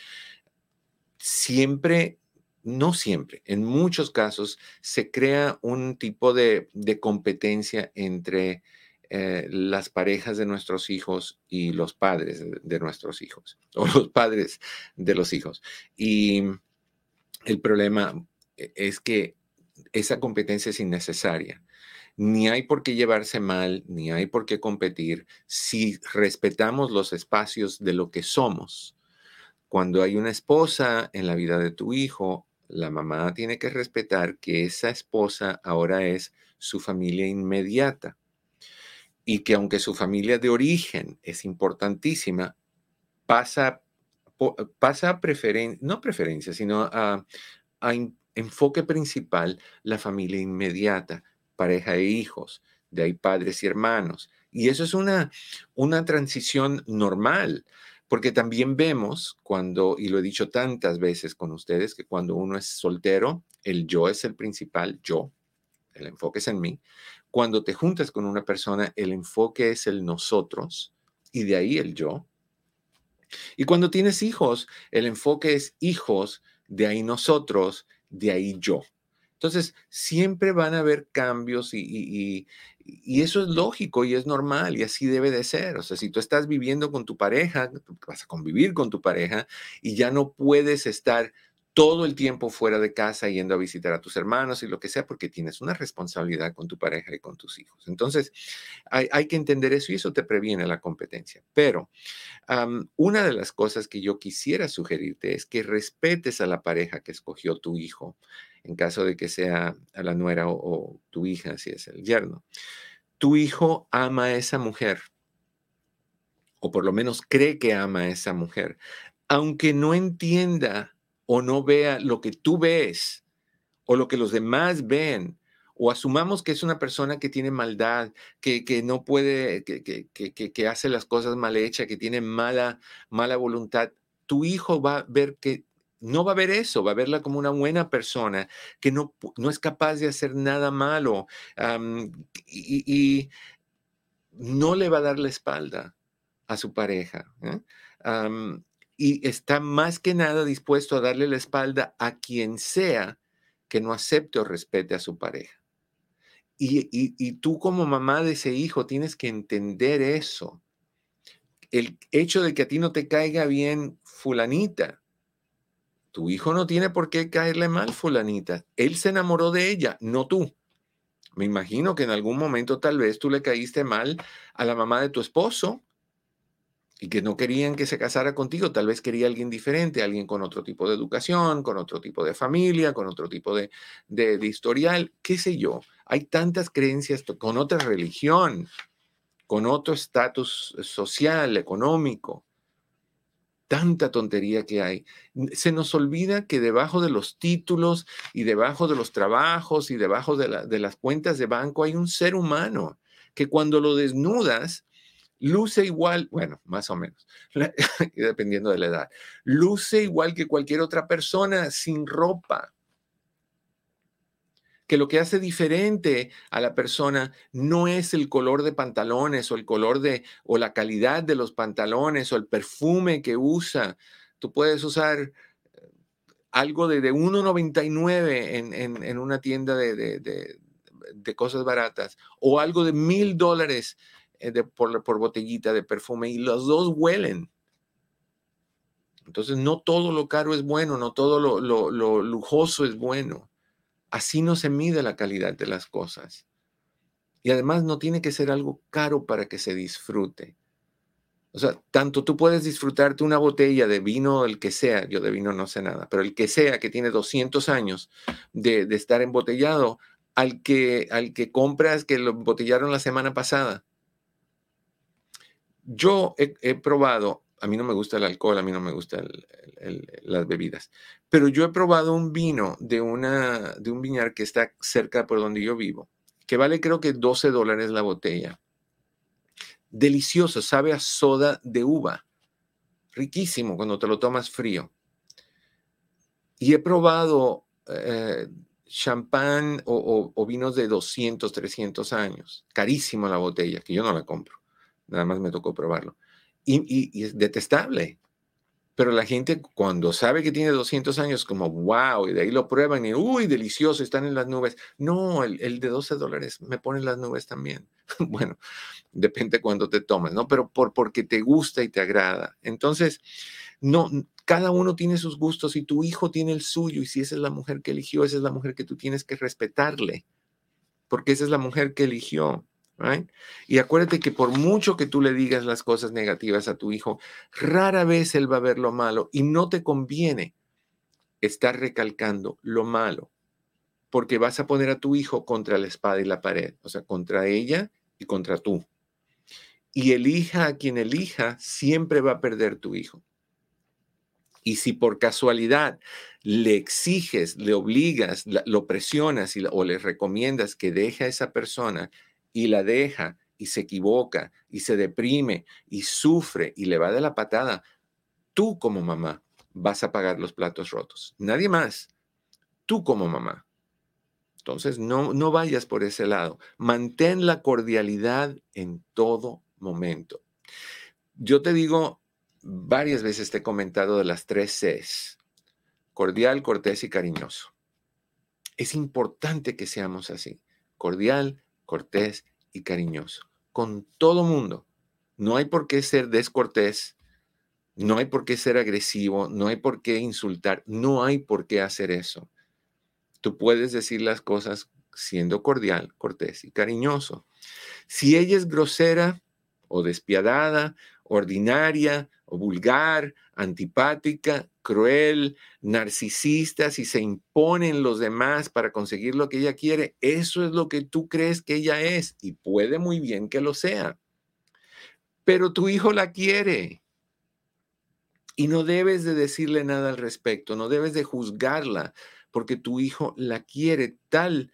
siempre, no siempre, en muchos casos se crea un tipo de, de competencia entre eh, las parejas de nuestros hijos y los padres de, de nuestros hijos, o los padres de los hijos. Y el problema es que esa competencia es innecesaria. Ni hay por qué llevarse mal, ni hay por qué competir si respetamos los espacios de lo que somos. Cuando hay una esposa en la vida de tu hijo, la mamá tiene que respetar que esa esposa ahora es su familia inmediata y que aunque su familia de origen es importantísima, pasa, pasa a preferencia, no preferencia, sino a, a enfoque principal la familia inmediata. Pareja e hijos, de ahí padres y hermanos. Y eso es una, una transición normal, porque también vemos cuando, y lo he dicho tantas veces con ustedes, que cuando uno es soltero, el yo es el principal, yo, el enfoque es en mí. Cuando te juntas con una persona, el enfoque es el nosotros, y de ahí el yo. Y cuando tienes hijos, el enfoque es hijos, de ahí nosotros, de ahí yo. Entonces, siempre van a haber cambios y, y, y, y eso es lógico y es normal y así debe de ser. O sea, si tú estás viviendo con tu pareja, vas a convivir con tu pareja y ya no puedes estar todo el tiempo fuera de casa yendo a visitar a tus hermanos y lo que sea, porque tienes una responsabilidad con tu pareja y con tus hijos. Entonces, hay, hay que entender eso y eso te previene la competencia. Pero um, una de las cosas que yo quisiera sugerirte es que respetes a la pareja que escogió tu hijo, en caso de que sea a la nuera o, o tu hija, si es el yerno. Tu hijo ama a esa mujer, o por lo menos cree que ama a esa mujer, aunque no entienda o no vea lo que tú ves o lo que los demás ven, o asumamos que es una persona que tiene maldad, que, que no puede, que, que, que, que hace las cosas mal hechas, que tiene mala, mala voluntad, tu hijo va a ver que no va a ver eso, va a verla como una buena persona, que no, no es capaz de hacer nada malo um, y, y no le va a dar la espalda a su pareja. ¿eh? Um, y está más que nada dispuesto a darle la espalda a quien sea que no acepte o respete a su pareja. Y, y, y tú como mamá de ese hijo tienes que entender eso. El hecho de que a ti no te caiga bien fulanita, tu hijo no tiene por qué caerle mal fulanita. Él se enamoró de ella, no tú. Me imagino que en algún momento tal vez tú le caíste mal a la mamá de tu esposo y que no querían que se casara contigo, tal vez quería alguien diferente, alguien con otro tipo de educación, con otro tipo de familia, con otro tipo de, de, de historial, qué sé yo. Hay tantas creencias con otra religión, con otro estatus social, económico, tanta tontería que hay. Se nos olvida que debajo de los títulos y debajo de los trabajos y debajo de, la, de las cuentas de banco hay un ser humano que cuando lo desnudas, luce igual, bueno, más o menos, dependiendo de la edad, luce igual que cualquier otra persona sin ropa. Que lo que hace diferente a la persona no es el color de pantalones o el color de, o la calidad de los pantalones o el perfume que usa. Tú puedes usar algo de, de uno noventa y nueve en, en, en una tienda de, de, de, de cosas baratas o algo de mil dólares De, por, por botellita de perfume y los dos huelen. Entonces, no todo lo caro es bueno, no todo lo, lo, lo lujoso es bueno. Así no se mide la calidad de las cosas. Y además no tiene que ser algo caro para que se disfrute. O sea, tanto tú puedes disfrutarte una botella de vino, el que sea, yo de vino no sé nada, pero el que sea que tiene doscientos años de, de estar embotellado, al que, al que compras que lo embotellaron la semana pasada. Yo he, he probado, a mí no me gusta el alcohol, a mí no me gustan las bebidas, pero yo he probado un vino de, una, de un viñar que está cerca por donde yo vivo, que vale creo que doce dólares la botella. Delicioso, sabe a soda de uva, riquísimo cuando te lo tomas frío. Y he probado eh, champán o, o, o vinos de doscientos, trescientos años, carísimo la botella, que yo no la compro. Nada más me tocó probarlo. Y, y, y es detestable. Pero la gente cuando sabe que tiene doscientos años, como wow, y de ahí lo prueban y uy, delicioso, están en las nubes. No, el, el de doce dólares me pone en las nubes también. Bueno, depende cuando te tomes, ¿no? Pero por, porque te gusta y te agrada. Entonces, no, cada uno tiene sus gustos y tu hijo tiene el suyo. Y si esa es la mujer que eligió, esa es la mujer que tú tienes que respetarle. Porque esa es la mujer que eligió. Right? Y acuérdate que por mucho que tú le digas las cosas negativas a tu hijo, rara vez él va a ver lo malo y no te conviene estar recalcando lo malo, porque vas a poner a tu hijo contra la espada y la pared, o sea, contra ella y contra tú. Y elija a quien elija, siempre va a perder tu hijo. Y si por casualidad le exiges, le obligas, lo presionas y, o le recomiendas que deje a esa persona, y la deja, y se equivoca, y se deprime, y sufre, y le va de la patada, tú como mamá vas a pagar los platos rotos. Nadie más. Tú como mamá. Entonces, no, no vayas por ese lado. Mantén la cordialidad en todo momento. Yo te digo, varias veces te he comentado de las tres Cs. Cordial, cortés y cariñoso. Es importante que seamos así, cordial, cortés y cariñoso, con todo mundo. No hay por qué ser descortés, no hay por qué ser agresivo, no hay por qué insultar, no hay por qué hacer eso. Tú puedes decir las cosas siendo cordial, cortés y cariñoso. Si ella es grosera o despiadada, ordinaria o vulgar, antipática, cruel, narcisista, si se impone en los demás para conseguir lo que ella quiere, eso es lo que tú crees que ella es y puede muy bien que lo sea. Pero tu hijo la quiere y no debes de decirle nada al respecto, no debes de juzgarla porque tu hijo la quiere tal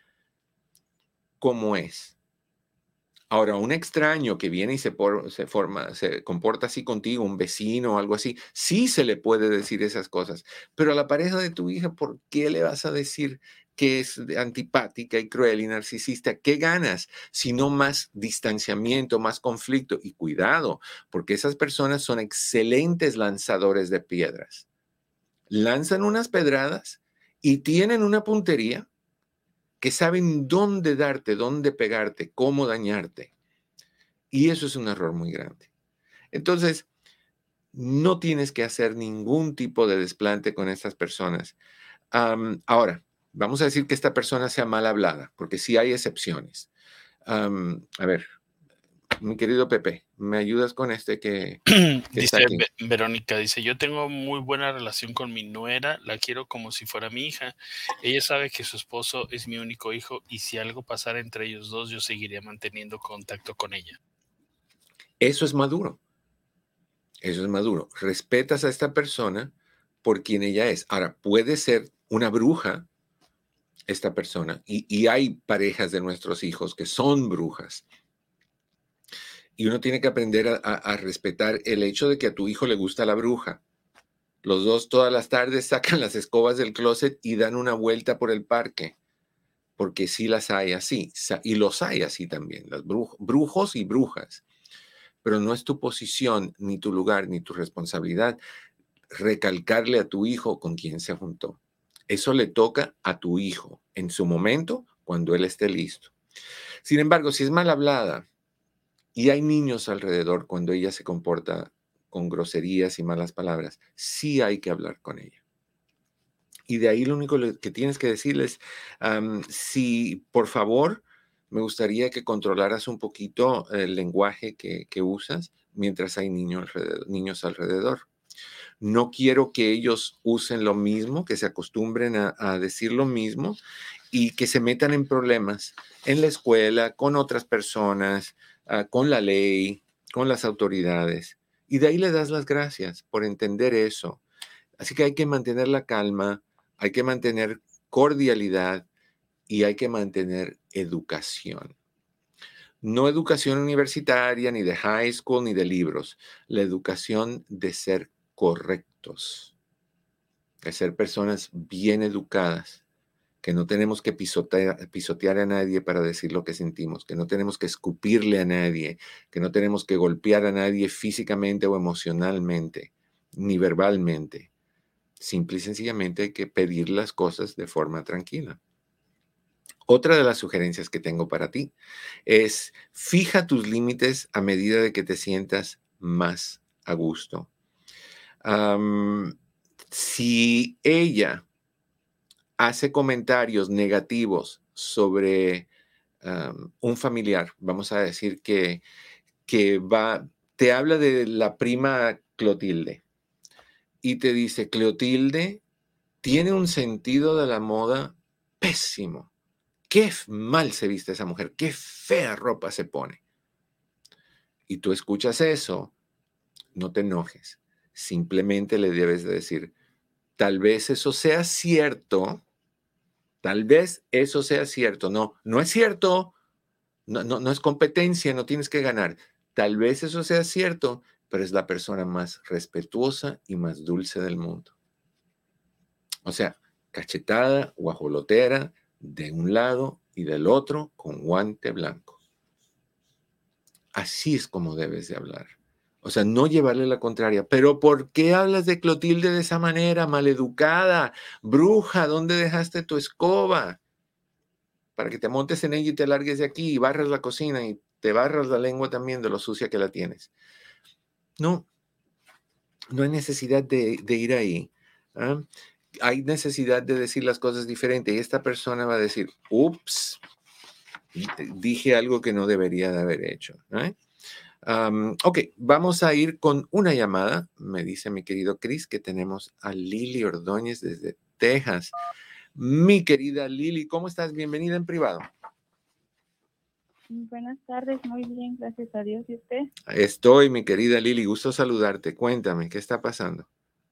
como es. Ahora, un extraño que viene y se, por, se, forma, se comporta así contigo, un vecino o algo así, sí se le puede decir esas cosas. Pero a la pareja de tu hija, ¿por qué le vas a decir que es antipática y cruel y narcisista? ¿Qué ganas? Sino más distanciamiento, más conflicto. Y cuidado, porque esas personas son excelentes lanzadores de piedras. Lanzan unas pedradas y tienen una puntería que saben dónde darte, dónde pegarte, cómo dañarte. Y eso es un error muy grande. Entonces, no tienes que hacer ningún tipo de desplante con estas personas. Um, ahora, vamos a decir que esta persona sea mal hablada, porque sí hay excepciones. Um, a ver, mi querido Pepe, ¿me ayudas con este que, que está Dice aquí? Ve- Verónica, dice, yo tengo muy buena relación con mi nuera, la quiero como si fuera mi hija. Ella sabe que su esposo es mi único hijo y si algo pasara entre ellos dos, yo seguiría manteniendo contacto con ella. Eso es maduro. Eso es maduro. Respetas a esta persona por quien ella es. Ahora, puede ser una bruja esta persona, y, y hay parejas de nuestros hijos que son brujas. Y uno tiene que aprender a, a, a respetar el hecho de que a tu hijo le gusta la bruja. Los dos todas las tardes sacan las escobas del closet y dan una vuelta por el parque, porque sí las hay así, y los hay así también, las bruj- brujos y brujas. Pero no es tu posición, ni tu lugar, ni tu responsabilidad recalcarle a tu hijo con quién se juntó. Eso le toca a tu hijo en su momento, cuando él esté listo. Sin embargo, si es mal hablada y hay niños alrededor cuando ella se comporta con groserías y malas palabras, sí hay que hablar con ella. Y de ahí lo único que tienes que decirles, um, si por favor, me gustaría que controlaras un poquito el lenguaje que, que usas mientras hay niño alrededor, niños alrededor. No quiero que ellos usen lo mismo, que se acostumbren a, a decir lo mismo y que se metan en problemas en la escuela, con otras personas, uh, con la ley, con las autoridades. Y de ahí le das las gracias por entender eso. Así que hay que mantener la calma, hay que mantener cordialidad y hay que mantener educación. No educación universitaria, ni de high school, ni de libros. La educación de ser correctos, de ser personas bien educadas, que no tenemos que pisotear, pisotear a nadie para decir lo que sentimos, que no tenemos que escupirle a nadie, que no tenemos que golpear a nadie físicamente o emocionalmente, ni verbalmente. Simple y sencillamente hay que pedir las cosas de forma tranquila. Otra de las sugerencias que tengo para ti es fija tus límites a medida de que te sientas más a gusto. Um, si ella hace comentarios negativos sobre um, un familiar, vamos a decir que, que va, te habla de la prima Clotilde y te dice, Clotilde tiene un sentido de la moda pésimo. Qué mal se viste esa mujer, qué fea ropa se pone. Y tú escuchas eso, no te enojes. Simplemente le debes de decir, tal vez eso sea cierto, tal vez eso sea cierto. No, no es cierto, no, no, no es competencia, no tienes que ganar. Tal vez eso sea cierto, pero es la persona más respetuosa y más dulce del mundo. O sea, cachetada, guajolotera, de un lado y del otro con guante blanco. Así es como debes de hablar. O sea, no llevarle la contraria. Pero ¿por qué hablas de Clotilde de esa manera, maleducada? Bruja, ¿dónde dejaste tu escoba? para que te montes en ella y te largues de aquí y barras la cocina y te barras la lengua también de lo sucia que la tienes. No, no hay necesidad de, de ir ahí. ¿ah? Hay necesidad de decir las cosas diferentes y esta persona va a decir, ups, dije algo que no debería de haber hecho. ¿eh? Um, ok, vamos a ir con una llamada. Me dice mi querido Chris que tenemos a Lili Ordóñez desde Texas. Mi querida Lili, ¿cómo estás? Bienvenida en privado. Buenas tardes, muy bien, gracias a Dios. ¿Y usted? Estoy, mi querida Lili, gusto saludarte. Cuéntame, ¿qué está pasando?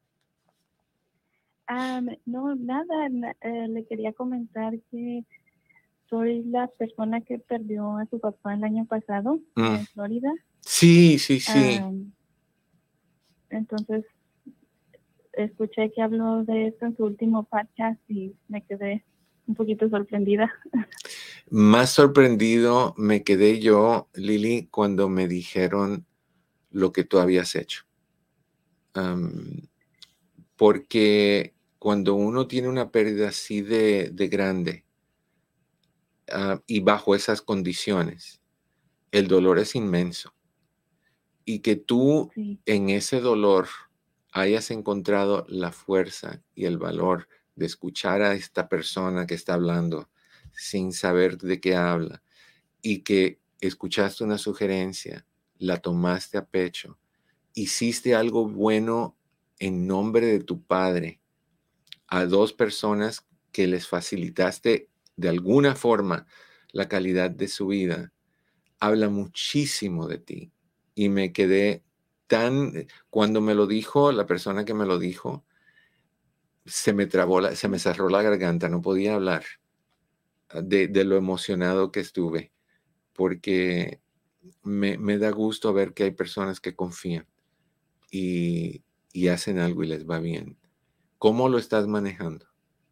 Um, no, nada, na- eh, le quería comentar que soy la persona que perdió a su papá el año pasado Mm. en Florida. Sí, sí, sí. Um, entonces, escuché que habló de esto en su último podcast y me quedé un poquito sorprendida. Más sorprendido me quedé yo, Lili, cuando me dijeron lo que tú habías hecho. Um, porque cuando uno tiene una pérdida así de, de grande uh, y bajo esas condiciones, el dolor es inmenso. Y que tú Sí, en ese dolor hayas encontrado la fuerza y el valor de escuchar a esta persona que está hablando sin saber de qué habla y que escuchaste una sugerencia, la tomaste a pecho, hiciste algo bueno en nombre de tu padre a dos personas que les facilitaste de alguna forma la calidad de su vida, habla muchísimo de ti. Y me quedé tan, cuando me lo dijo, la persona que me lo dijo, se me trabó, la, se me cerró la garganta, no podía hablar de, de lo emocionado que estuve, porque me, me da gusto ver que hay personas que confían y, y hacen algo y les va bien. ¿Cómo lo estás manejando?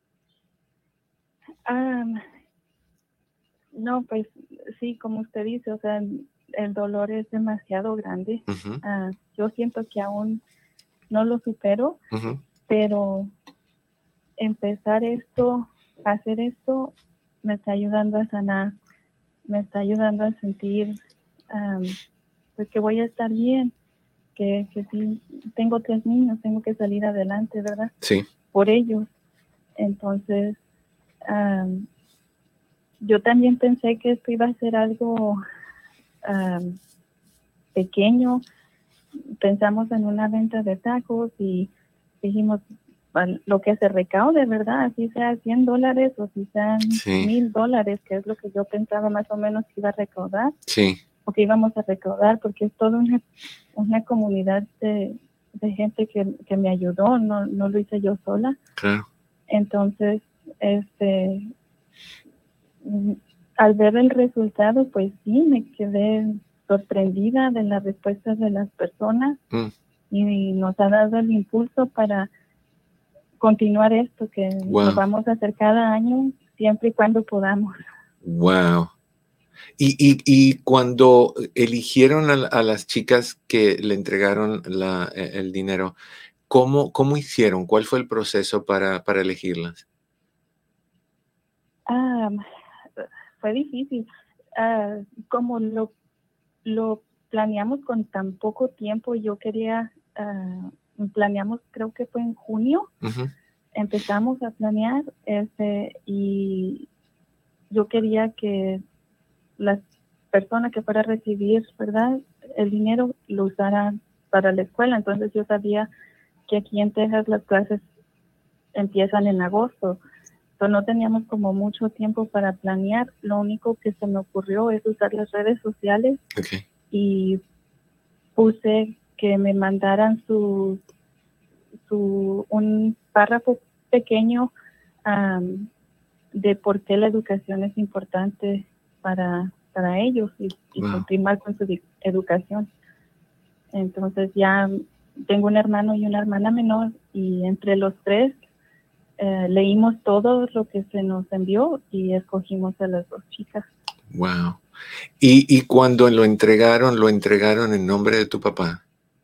Um, no, pues sí, como usted dice, o sea, el dolor es demasiado grande. Ujú, Uh, yo siento que aún no lo supero, ujú. pero empezar esto, hacer esto, me está ayudando a sanar, me está ayudando a sentir um, pues que voy a estar bien, que, que sí, tengo tres niños, tengo que salir adelante, ¿verdad? Sí. Por ellos. Entonces, um, yo también pensé que esto iba a ser algo um, pequeño. Pensamos en una venta de tacos y dijimos, lo que se recaude, ¿verdad? Así sea cien dólares o si sean Sí. mil dólares, que es lo que yo pensaba más o menos que iba a recaudar, Sí. o que íbamos a recaudar, porque es toda una, una comunidad de, de gente que, que me ayudó, no, no lo hice yo sola. Claro. Entonces, este, al ver el resultado, pues sí, me quedé sorprendida de las respuestas de las personas Mm. y nos ha dado el impulso para continuar esto que Wow. lo vamos a hacer cada año, siempre y cuando podamos. Wow. Y, y, y cuando eligieron a, a las chicas que le entregaron la, el dinero, ¿cómo, ¿cómo hicieron? ¿Cuál fue el proceso para, para elegirlas? Ah, fue difícil. Ah, como lo, lo planeamos con tan poco tiempo, yo quería, ah, planeamos creo que fue en junio, Uh-huh. empezamos a planear este, y yo quería que las personas que fuera a recibir, ¿verdad?, el dinero lo usaran para la escuela. Entonces yo sabía que aquí en Texas las clases empiezan en agosto. Entonces no teníamos como mucho tiempo para planear. Lo único que se me ocurrió es usar las redes sociales. Okay. Y puse que me mandaran su, su un párrafo pequeño um, de por qué la educación es importante para, para ellos y, y Wow. continuar con su educación. Entonces ya tengo un hermano y una hermana menor y entre los tres eh, leímos todo lo que se nos envió y escogimos a las dos chicas. Wow. Y, y cuando lo entregaron, lo entregaron en nombre de tu papá.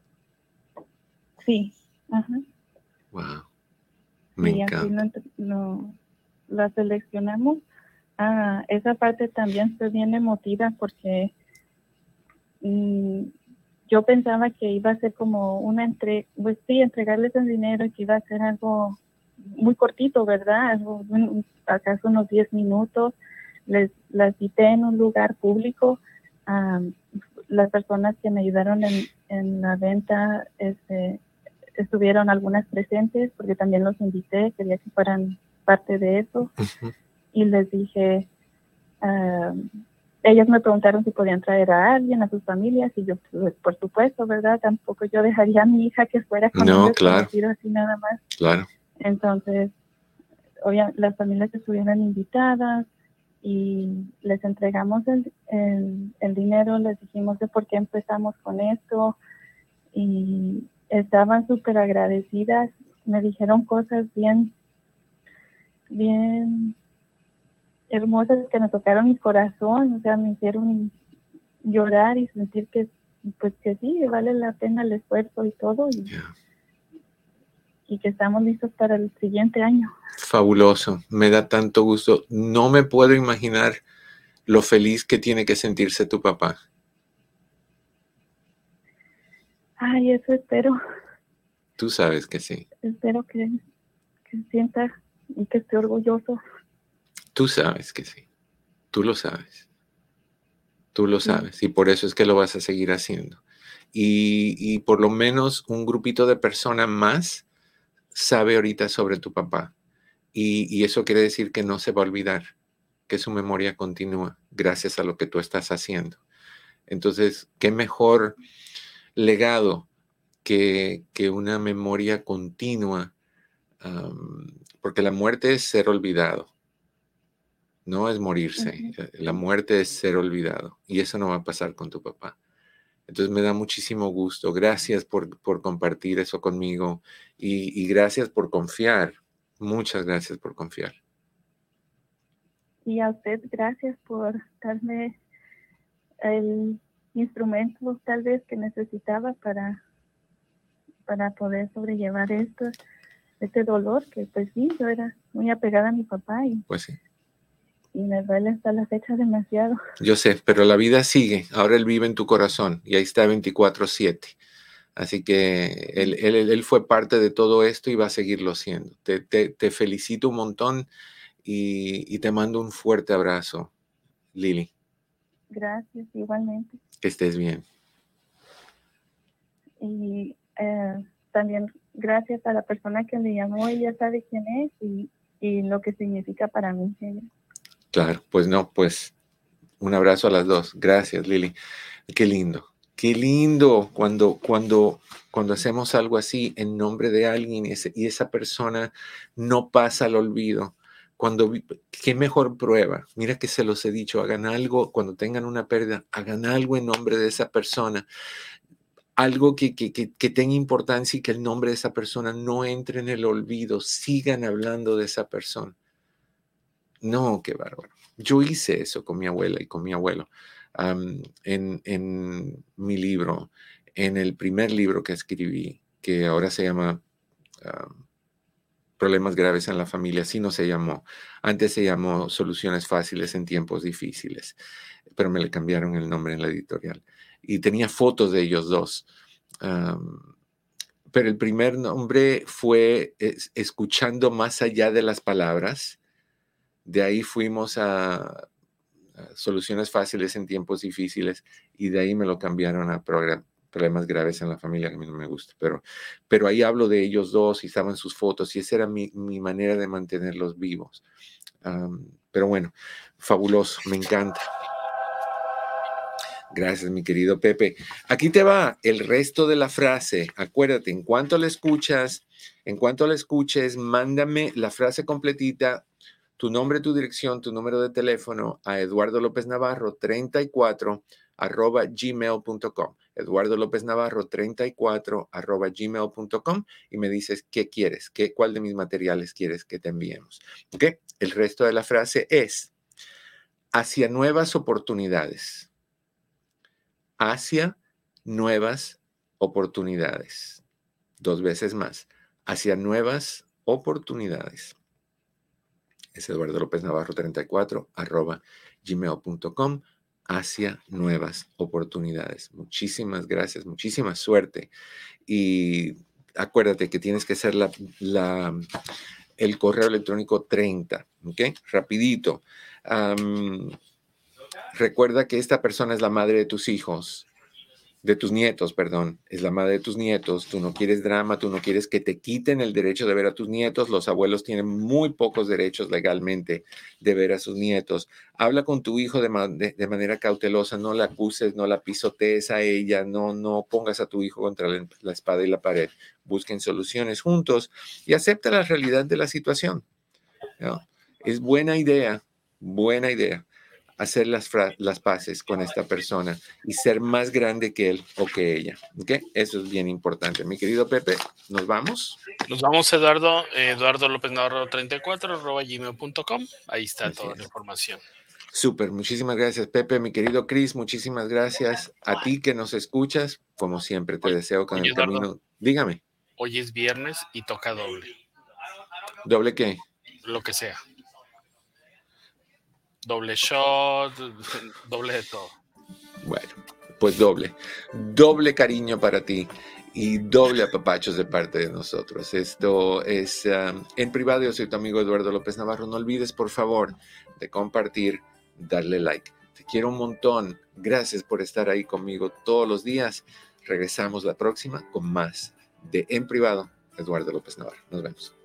Sí. Ajá. Wow. Me y así encanta. lo, lo, la seleccionamos Ah, esa parte también estoy bien emotiva porque mm, yo pensaba que iba a ser como una entre, pues sí, entregarles el dinero y que iba a ser algo muy cortito, ¿verdad? Algo, un- acaso unos diez minutos. Les las cité en un lugar público. Am, las personas que me ayudaron en, en la venta, este, estuvieron algunas presentes porque también los invité, quería que fueran parte de eso. Ujú. Y les dije, um, ellas me preguntaron si podían traer a alguien, a sus familias, y yo, pues, por supuesto, ¿verdad? Tampoco yo dejaría a mi hija que fuera con No, un claro, desconocido así nada más. claro. Entonces, obviamente, las familias estuvieron invitadas y les entregamos el, el, el dinero, les dijimos de por qué empezamos con esto y estaban súper agradecidas, me dijeron cosas bien, bien hermosas que me tocaron mi corazón, o sea, me hicieron llorar y sentir que, pues que sí, que vale la pena el esfuerzo y todo, y, Yeah. y que estamos listos para el siguiente año. Fabuloso, me da tanto gusto. No me puedo imaginar lo feliz que tiene que sentirse tu papá. Ay, eso espero, Tú sabes que sí. espero que, que sienta y que esté orgulloso. Tú sabes que sí. Tú lo sabes. Tú lo Sí. sabes. Y por eso es que lo vas a seguir haciendo. Y, y por lo menos un grupito de personas más sabe ahorita sobre tu papá. Y, y eso quiere decir que no se va a olvidar, que su memoria continúa gracias a lo que tú estás haciendo. Entonces, qué mejor legado que, que una memoria continua, um, porque la muerte es ser olvidado, no es morirse. Uh-huh. La muerte es ser olvidado y eso no va a pasar con tu papá. Entonces me da muchísimo gusto. Gracias por, por compartir eso conmigo y, y gracias por confiar. Muchas gracias por confiar. Y a usted, gracias por darme el instrumento tal vez que necesitaba para, para poder sobrellevar esto, este dolor, que pues sí, yo era muy apegada a mi papá y, Pues sí. y me duele hasta la fecha demasiado. Yo sé, pero la vida sigue. Ahora Él vive en tu corazón y ahí está veinticuatro siete. Así que él, él, él fue parte de todo esto y va a seguirlo siendo. Te, te, te felicito un montón y, y te mando un fuerte abrazo, Lili. Gracias, igualmente. Que estés bien. Y eh, también gracias a la persona que me llamó, ella sabe quién es y, y lo que significa para mí. Ella. Claro, pues no, pues un abrazo a las dos. Gracias, Lili. Qué lindo, qué lindo cuando, cuando, cuando hacemos algo así en nombre de alguien y, ese, y esa persona no pasa al olvido. Cuando, qué mejor prueba. Mira que se los he dicho, hagan algo, cuando tengan una pérdida, hagan algo en nombre de esa persona. Algo que, que, que, que tenga importancia y que el nombre de esa persona no entre en el olvido. Sigan hablando de esa persona. No, qué bárbaro. Yo hice eso con mi abuela y con mi abuelo. Um, en, en mi libro, en el primer libro que escribí, que ahora se llama um, Problemas graves en la familia, así no se llamó. Antes se llamó Soluciones fáciles en tiempos difíciles, pero me le cambiaron el nombre en la editorial. Y tenía fotos de ellos dos. Um, pero el primer nombre fue es, Escuchando más allá de las palabras. De ahí fuimos a, a Soluciones fáciles en tiempos difíciles y de ahí me lo cambiaron a Problemas graves en la familia, que a mí no me gusta. Pero, pero ahí hablo de ellos dos y estaban sus fotos y esa era mi, mi manera de mantenerlos vivos. Um, pero bueno, fabuloso, me encanta. Gracias, mi querido Pepe. Aquí te va el resto de la frase. Acuérdate, en cuanto la escuchas, en cuanto la escuches, mándame la frase completita, tu nombre, tu dirección, tu número de teléfono a Eduardo López Navarro treinta y cuatro arroba gmail punto com. Eduardo López Navarro treinta y cuatro arroba gmail punto com y me dices qué quieres, qué, cuál de mis materiales quieres que te enviemos. ¿Ok? El resto de la frase es hacia nuevas oportunidades. Hacia nuevas oportunidades. Dos veces más. Hacia nuevas oportunidades. es Eduardo López Navarro treinta y cuatro arroba gmail punto com, hacia nuevas oportunidades. Muchísimas gracias, muchísima suerte. Y acuérdate que tienes que hacer la, la, el correo electrónico treinta, ¿ok? Rapidito. Um, recuerda que esta persona es la madre de tus hijos. De tus nietos, perdón, es la madre de tus nietos. Tú no quieres drama, tú no quieres que te quiten el derecho de ver a tus nietos. Los abuelos tienen muy pocos derechos legalmente de ver a sus nietos. Habla con tu hijo de, ma de, de manera cautelosa, no la acuses, no la pisotees a ella, no, no pongas a tu hijo contra la, la espada y la pared. Busquen soluciones juntos y acepta la realidad de la situación, ¿no? Es buena idea, buena idea. Hacer las, las paces con esta persona y ser más grande que él o que ella. ¿Okay? Eso es bien importante. Mi querido Pepe, ¿nos vamos? Nos vamos, Eduardo. Eduardo López Navarro treinta y cuatro arroba gmail punto com. Ahí está Así toda es. La información. Súper, muchísimas gracias, Pepe. Mi querido Chris, muchísimas gracias a ti que nos escuchas. Como siempre, te oye, deseo con oye, el Eduardo, camino. Dígame. Hoy es viernes y toca doble. ¿Doble qué? Lo que sea. Doble shot, doble de todo. Bueno, pues doble. Doble cariño para ti y doble apapachos de parte de nosotros. Esto es um, En Privado. Yo soy tu amigo Eduardo López Navarro. No olvides, por favor, de compartir, darle like. Te quiero un montón. Gracias por estar ahí conmigo todos los días. Regresamos la próxima con más de En Privado. Eduardo López Navarro. Nos vemos.